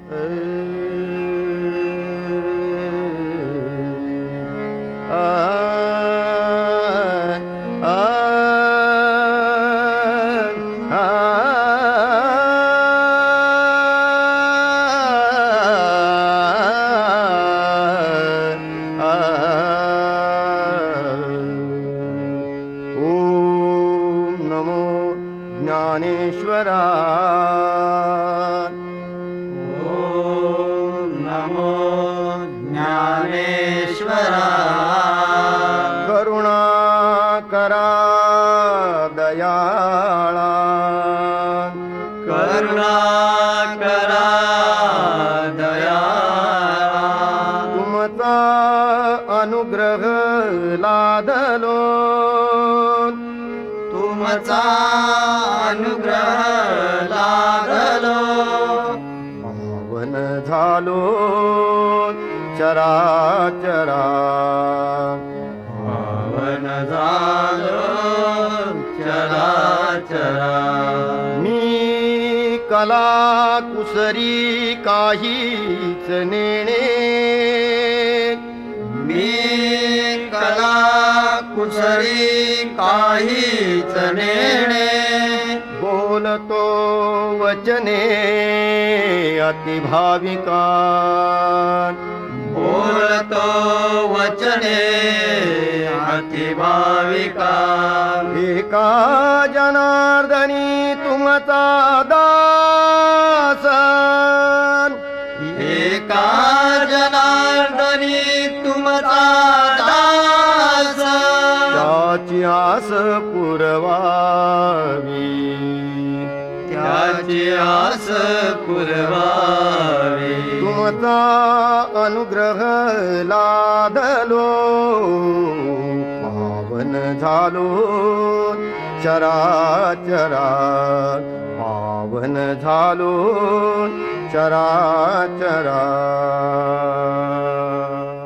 ओम नमो ज्ञानेश्वराय। ओम नमो ज्ञानेश्वराय। करुणाकरा दयाळा, करुणाकरा दयाळा। तुमचा अनुग्रह लादलो, तुमचा अनुग्रह लादलो। पावन झालो चराचरा, पावन झालो चराचरा। मी कला कुसरी काहीच नेणे, मी कला कुसरी काहीच नेणे। बोलतो वचने अतिभाविका, बोलतो वचने अतिभाविका। एका जनार्दनी तुमचा दास, एका जनार्दनी तुमचा दास। त्याची आस पुरवावी, त्याची आस पुरवावी। तुमचा अनुग्रह लादलो, पावन झालो चराचरा, पावन झालो चराचरा।